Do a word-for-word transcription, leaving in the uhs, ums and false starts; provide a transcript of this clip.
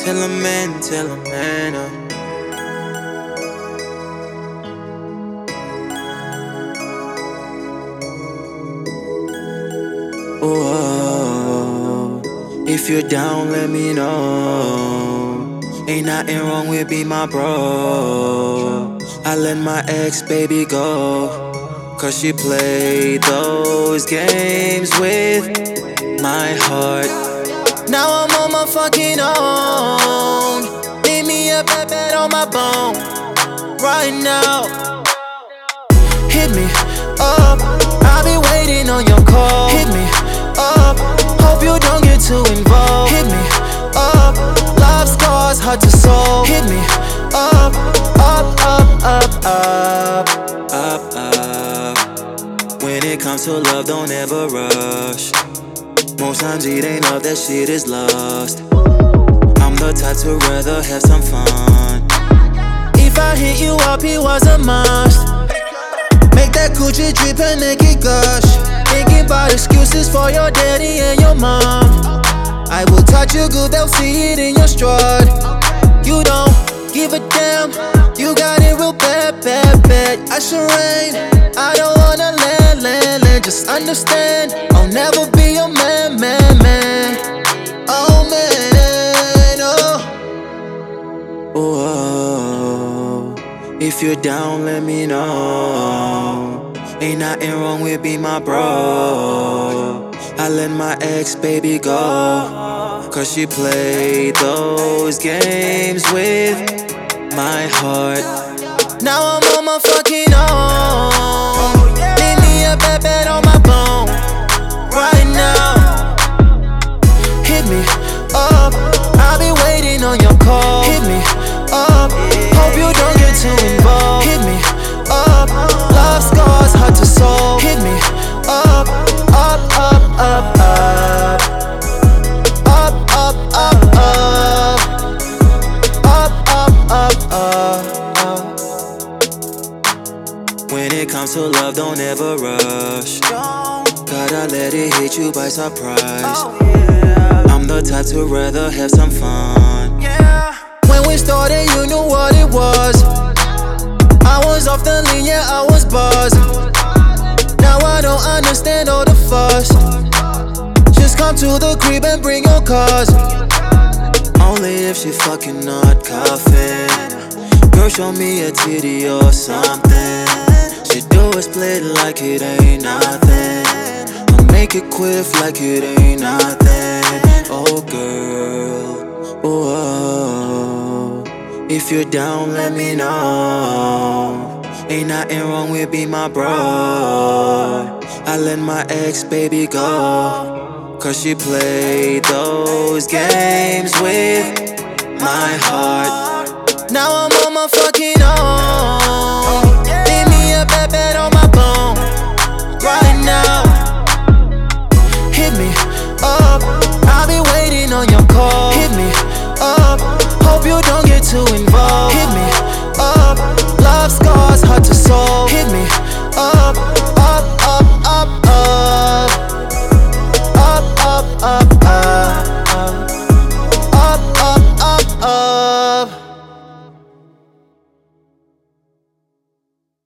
Tell a man, tell a man. Uh. Oh, if you're down, let me know. Ain't nothing wrong with be my bro. I let my ex baby go, cause she played those games with my heart. Now I'm on my fucking own. Leave me a bad bed on my bone right now. Hit me up, I'll be waiting on your call. Hit me up, hope you don't get too involved. Hit me up, love scars hard to solve. Hit me up, up, up, up, up, up, up. When it comes to love, don't ever rush. Most times it ain't love, that shit is lust. I'm the type to rather have some fun. If I hit you up, it was a must. Make that coochie drip and make it gush. Thinking about excuses for your daddy and your mom. I will touch you good, they'll see it in your strut. You don't give a damn, you got it real bad, bad, bad. I should rain, I don't wanna land, land, land. Just understand, I'll never be your man, man, man. Oh man, oh. Oh, if you're down, let me know. Ain't nothing wrong with be my bro. I let my ex baby go, cause she played those games with my heart. Now I'm on my fucking own. Leave me a bad bed on my bone right now. Hit me up, I'll be waiting on your call. Hit me up, hope you don't get too involved. Hit me up, love scars hard to solve. Hit me up, up, up, up, up, up, up, up, up, up, up, up, up. When it comes to love, don't ever rush. Gotta let it hit you by surprise. I'm the type to rather have some fun. When we started, you knew what it was. I was off the lean, yeah, I was buzzed. Now I don't understand all the fuss. Just come to the crib and bring your cars. Only if she fucking not coughing. Girl, show me a titty or something. She do a split like it ain't nothing. I'll make it quiff like it ain't nothing. Oh girl, oh, oh. If you're down, let me know. Ain't nothing wrong with be my bro. I let my ex baby go, cause she played those games with my heart. Now I'm on my fucking own.